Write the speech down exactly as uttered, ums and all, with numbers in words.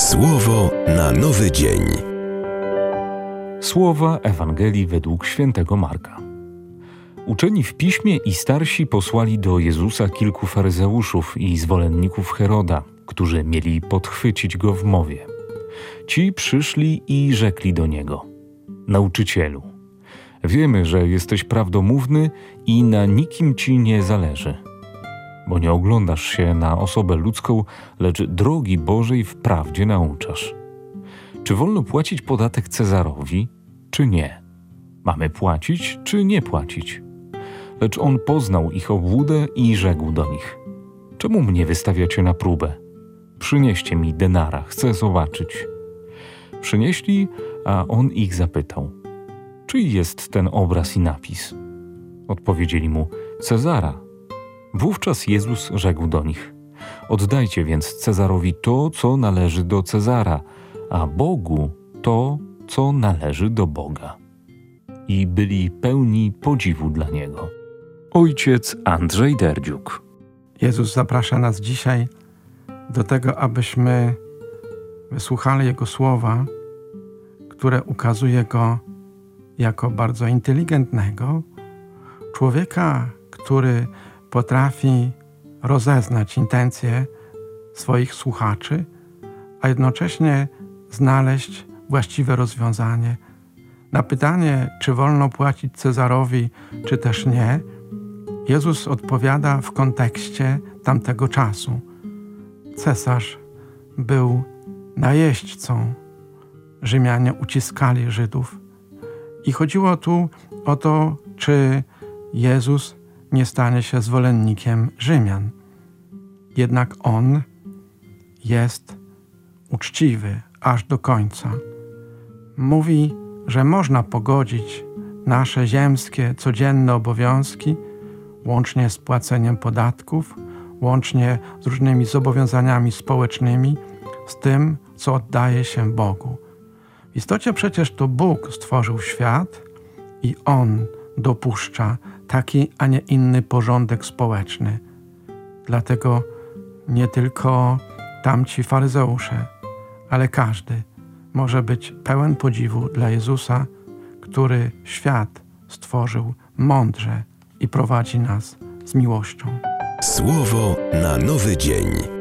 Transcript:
Słowo na nowy dzień. Słowa Ewangelii według świętego Marka. Uczeni w piśmie i starsi posłali do Jezusa kilku faryzeuszów i zwolenników Heroda, którzy mieli podchwycić go w mowie. Ci przyszli i rzekli do niego: Nauczycielu, wiemy, że jesteś prawdomówny i na nikim ci nie zależy, bo nie oglądasz się na osobę ludzką, lecz drogi Bożej w prawdzie nauczasz. Czy wolno płacić podatek Cezarowi, czy nie? Mamy płacić, czy nie płacić? Lecz on poznał ich obłudę i rzekł do nich: Czemu mnie wystawiacie na próbę? Przynieście mi denara, chcę zobaczyć. Przynieśli, a on ich zapytał: Czyj jest ten obraz i napis? Odpowiedzieli mu: Cezara. Wówczas Jezus rzekł do nich: Oddajcie więc Cezarowi to, co należy do Cezara, a Bogu to, co należy do Boga. I byli pełni podziwu dla Niego. Ojciec Andrzej Derdziuk. Jezus zaprasza nas dzisiaj do tego, abyśmy wysłuchali Jego słowa, które ukazuje Go jako bardzo inteligentnego człowieka, który potrafi rozeznać intencje swoich słuchaczy, a jednocześnie znaleźć właściwe rozwiązanie. Na pytanie, czy wolno płacić Cezarowi, czy też nie, Jezus odpowiada w kontekście tamtego czasu. Cesarz był najeźdźcą. Rzymianie uciskali Żydów. I chodziło tu o to, czy Jezus nie stanie się zwolennikiem Rzymian. Jednak On jest uczciwy aż do końca. Mówi, że można pogodzić nasze ziemskie, codzienne obowiązki, łącznie z płaceniem podatków, łącznie z różnymi zobowiązaniami społecznymi, z tym, co oddaje się Bogu. W istocie przecież to Bóg stworzył świat i On dopuszcza taki, a nie inny porządek społeczny. Dlatego nie tylko tamci faryzeusze, ale każdy może być pełen podziwu dla Jezusa, który świat stworzył mądrze i prowadzi nas z miłością. Słowo na nowy dzień.